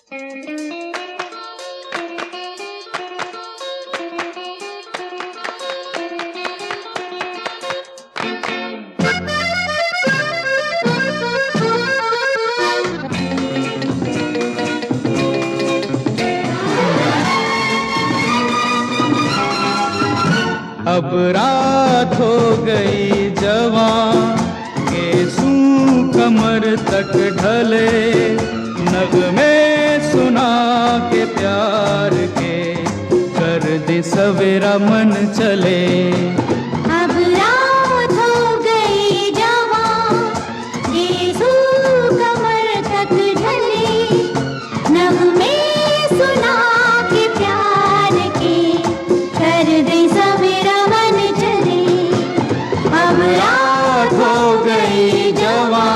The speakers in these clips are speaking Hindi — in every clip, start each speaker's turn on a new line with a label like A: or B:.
A: अब रात हो गई जवां, केसू कमर तक ढले, नगमे सुना के प्यार के, कर दे सवेरा मन चले।
B: अब रात हो गई जवां, केसू कमर तक ढले, नगमे सुना के प्यार के, कर दे सवेरा मन चले। अब रात हो गई जवां।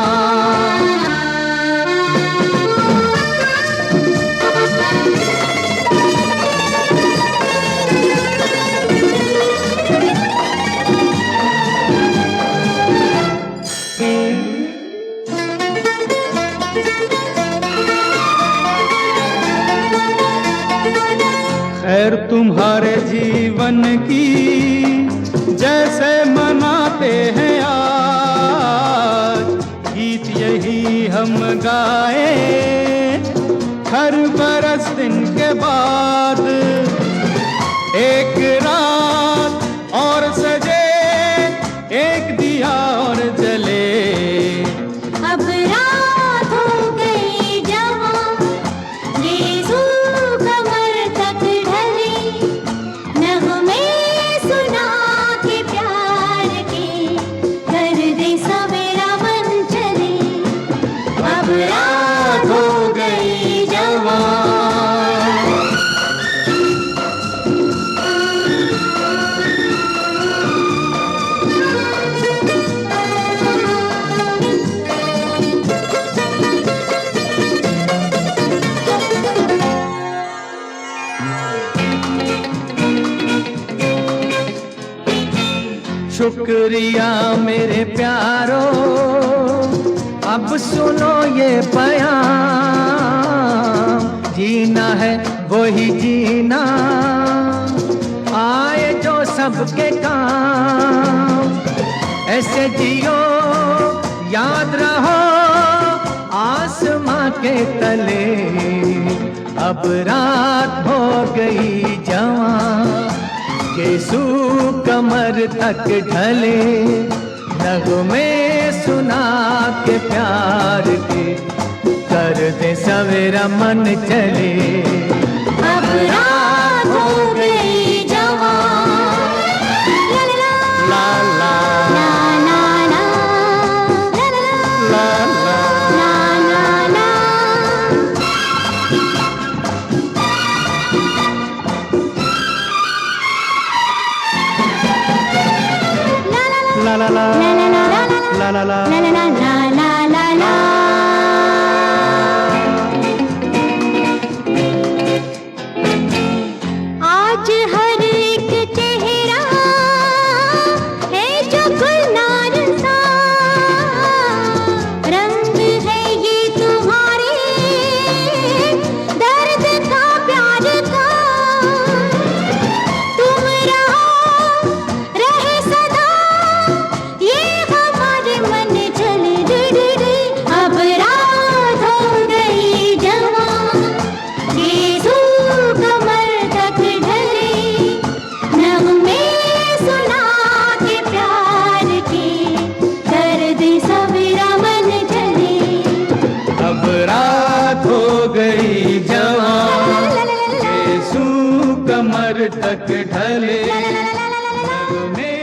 A: खैर तुम्हारे जीवन की जैसे मनाते हैं आज, गीत यही हम गाए हर बरस दिन के बाद। एक रात और सजे, एक दिया और जले।
B: अब रात हो गई जवां, केसू कमर तक ढले, नगमे सुना के प्यार के, कर दे सवेरा मन चले। अब रात हो गई जवां।
A: शुक्रिया मेरे प्यारो, अब सुनो ये बयान, जीना है वही जीना, आए जो सबके काम। ऐसे जियो याद रहो आसमां के तले, अब रात हो गई जवां, केसू कमर तक ढले, नगमे सुना के प्यार के, कर दे सवेरा मन चले।
B: अब रात हो गई जवां।
A: ला ला
B: ला ला ला, ला ला
A: ला ला।
B: ला ला ला।
A: La la la la la la.
B: आज हर एक चेहरा है जो गुलनार सा, रंग है ये तुम्हारे दर्द का प्यार का। तुम रहो रहे सदा ये हमारे मन चले रे। अब रात हो गई जवां, केसू कमर तक ढले, नगमे सुना के प्यार के, कर दे सवेरा मन चले।
A: अब रात हो गई जवां, केसू कमर तक ढले, नगमे